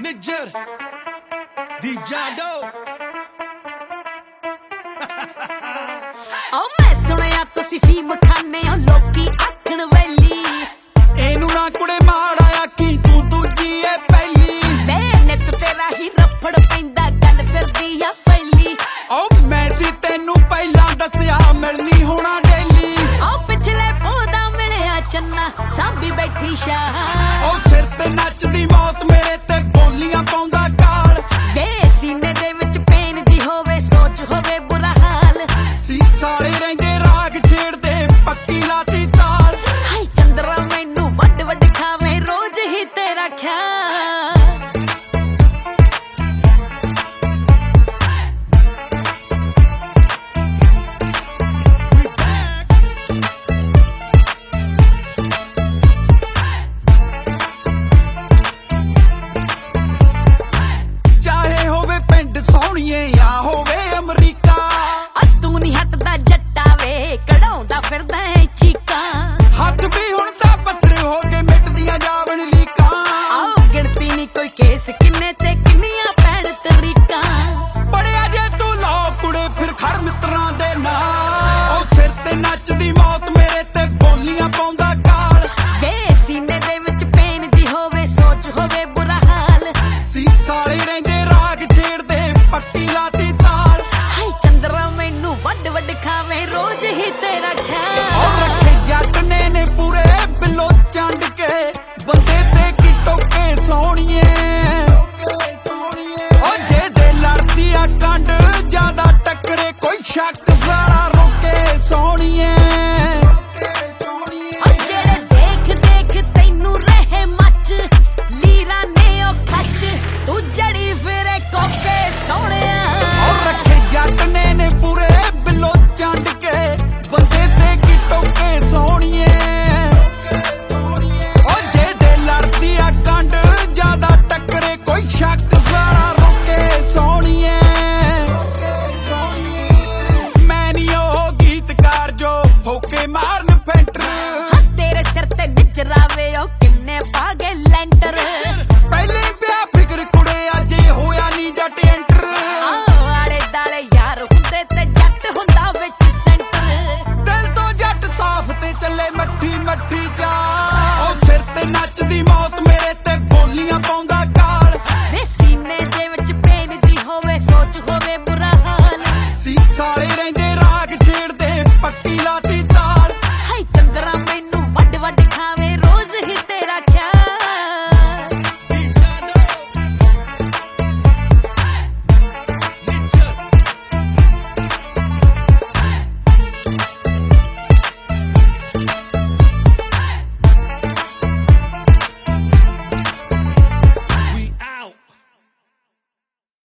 ਨਿੱਜਰ ਦੀ ਜਾਦੋ ਓ ਮੈਂ ਸੁਣਿਆ ਤੁਸੀਂ ਫੀਮ ਖਾਨੇ ਹੋ ਲੋਕੀ ਆਖਣ ਵੈਲੀ ਇਹਨੂੰ ਨਾ ਕੁੜੇ ਮਾੜਾ ਆਖੀ ਤੂੰ ਦੂਜੀ ਏ ਪਹਿਲੀ ਵੇ ਨਿੱਤ ਤੇਰਾ ਹੀ ਰਫੜ ਪੈਂਦਾ ਗੱਲ ਫਿਰਦੀ ਆ ਫੈਲੀ ਓ ਮੈਂ ਸੀ ਤੈਨੂੰ ਪਹਿਲਾਂ ਦੱਸਿਆ ਮਿਲਣੀ ਹੋਣਾ ਡੇਲੀ ਓ ਪਿਛਲੇ ਪੌਦਾ ਮਿਲਿਆ ਚੰਨਾ ਸਾਂਭੀ ਬੈਠੀ ਸ਼ਾਹ ਓ ਸਿਰ ਤੇ ਨੱਚਦੀ ਮੌਤ ਮੇਰੇ ਤੇ ਬੋਲੀਆਂ ਪਾਉਂਦਾ ਕਾਲ ਵੇ ਸੀਨੇ ਦੇ ਵਿੱਚ ਪੇਨ ਜੀ ਹੋਵੇ ਸੋਚ ਹੋਵੇ ਬੁਰਾ ਹਾਲ ਸੀ ਸਾਲੇ ਰਹਿੰਦੇ ਰਾਗ ਛੇੜਦੇ ਪੱਕੀ ਲਾਤੀ ਤਾਲ ਹਾਈ ਚੰਦਰਾ ਮੈਨੂੰ ਵੱਡ ਵੱਡ ਖਾਵੇ ਰੋਜ਼ ਹੀ ਤੇਰਾ ਖਿਆਲ ਆ ਹੋਵੇ ਅਮਰੀਕਾ ਤੂੰ ਨਹੀਂ ਹਟਦਾ ਜੱਟਾ ਵੇ ਕਢਾਉਂਦਾ ਫਿਰਦਾ ਚੀਕਾਂ ਹੱਥ ਵੀ ਹੁਣ ਤਾਂ ਪੱਥਰ ਹੋ ਕੇ ਮਿਟਦੀਆਂ ਜਾਵਣ ਲੀਕਾਂ ਆਓ ਗਿਣਤੀ ਨਹੀਂ ਕੋਈ ਕੇਸ ਕਿੰਨੇ ਤੇ ਕਿੰਨੀਆਂ ਪੈਣ ਤਰੀਕਾਂ ਬੜਿਆ ਜੇ ਤੂੰ ਲੋ ਕੁੜੇ ਫਿਰ ਖੜ ਮਿੱਤਰਾਂ ਦੇ ਨਾਲ ਉਹ ਸਿਰ ਤੇ ਨੱਚਦੀ ਮੌਤ ਮੇਰੇ ਤੇ ਬੋਲੀਆਂ ਪਾਉਂਦਾ ਕਾਲ ਵੇ ਸੀਨੇ ਦੇ ਵਿੱਚ ਪੇਨ ਜੀ ਹੋਵੇ ਸੋਚ ਹੋਵੇ ਬੁਰਾ ਹਾਲ ਸੀ ਸਾਲੇ ਰਹਿੰਦੇ ਰਾਗ ਛੇੜਦੇ ਪੱਕੀ ਲਾਤੀ ਤਾਲ ਹਾਈ ਚੰਦਰਾ ਮੈਨੂੰ ਵੱਡ ਵੱਡ ਖਾਵੇ ਰੋਜ਼ ਹੀ ਤੇਰਾ ਖਿਆਲ ਉਹ ਰੱਖੇ ਜੱਟ ਨੇ ਪੂਰੇ ਬਿੱਲੋ ਚੰਡ ਕੇ ਬੰਦੇ ਤੇ ਕੀ ਟੋਕੇ ਸੋਹਣੀਏ ਉਹ ਜੇ ਦੇ ਲੜਦੀ ਆ ਕੰਡ ਜਿਆਦਾ ਟੱਕਰੇ ਕੋਈ ਸ਼ੱਕ ਸਾਰਾ ਰੋਕੇ ਸੋਹਣੀਏ ਜਿਹੜੇ ਦੇਖ ਦੇਖ ਤੈਨੂੰ ਰਹੇ ਮੱਚ ਲੀਰਾਂ ਨੇ ਉਹ ਖੱਚ ਤੂੰ ਜੜੀ ਫਿਰੇ ਕੋਕੇ ਸੋਹਣਿਆ ਉਹ ਰੱਖੇ ਜੱਟ ਨੇ ਪੂਰੇ ਬਿੱਲੋ ਚੰਡ ਕੇ ਬੰਦੇ ਤੇ ਕੀ ਟੋਕੇ ਸੋਹਣੀਏ ਉਹ ਜੇ ਦੇ ਲੜਦੀ ਆ ਕੰਡ ਜਿਆਦਾ ਟੱਕਰੇ ਕੋਈ ਸ਼ੱਕ ਸਾਰਾ ਰੋਕੇ ਸੋਹਣੀਏ ਮੈਂ ਨੀ ਉਹ ਗੀਤਕਾਰ ਜੋ ਹੋਕੇ ਮਾਰਨ ਫੈਂਟਰ ਤੇਰੇ ਸਿਰ ਤੇ ਨਿਜਰਾਵੇ ਉਹ ਕਿੰਨੇ ਪਾਗੇ ਲੈਂਟਰ ਪਹਿਲੇ ਪਿਆ ਫਿਕਰ ਕੁੜੇ ਅਜੇ ਹੋਇਆ ਨੀ ਜੱਟ ਐਂਟਰ ਆਲੇ ਦਾਲੇ ਯਾਰ ਹੁੰਦੇ ਤੇ ਜੱਟ ਹੁੰਦਾ ਵਿੱਚ ਸੈਂਟਰ ਦਿਲ ਤੋਂ ਜੱਟ ਸਾਫ਼ ਤੇ ਚੱਲੇ ਮੱਠੀ ਮੱਠੀ ਚਾ ਉਹ ਸਿਰ ਤੇ ਨੱਚਦੀ ਮੌਤ ਮੇਰੇ ਤੇ ਬੋਲੀਆਂ ਪਾਉਂਦਾ ਕਾਲ ਵੇ ਸੀਨੇ ਦੇ ਵਿੱਚ ਪੇਨ ਜੀ ਹੋਵੇ ਸੋਚ ਹੋਵੇ ਬੁਰਾ ਹਾਲ ਸੀ ਸਾਲੇ ਰਹਿੰਦੇ